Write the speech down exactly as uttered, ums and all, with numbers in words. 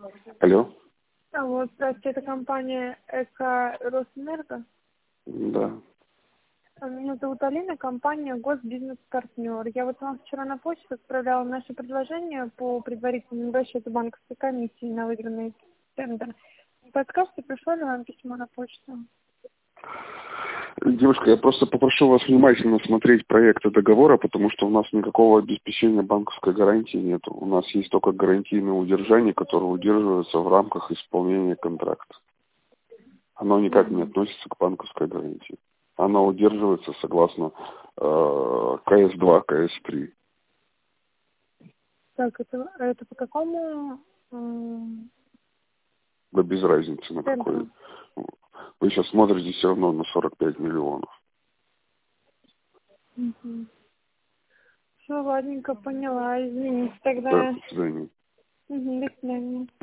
Алло. А вот, здравствуйте, это компания Эко Росэнерго. Да. Меня зовут Алина, компания Госбизнес-партнер. Я вот вам вчера на почту отправляла наше предложение по предварительному расчету банковской комиссии на выигранный тендер. Не подскажете, пришло ли вам письмо на почту? Девушка, я просто попрошу вас внимательно смотреть проекты договора, потому что у нас никакого обеспечения банковской гарантии нет. У нас есть только гарантийное удержание, которое удерживается в рамках исполнения контракта. Оно никак не относится к банковской гарантии. Оно удерживается согласно э, ка эс два, ка эс три. Так, это, это по какому м, Да без разницы на тендеру? какой. Вы сейчас смотрите все равно на сорок пять миллионов. Угу. Все, ладненько, поняла. Извините Да, тогда. до свидания. Угу, до свидания.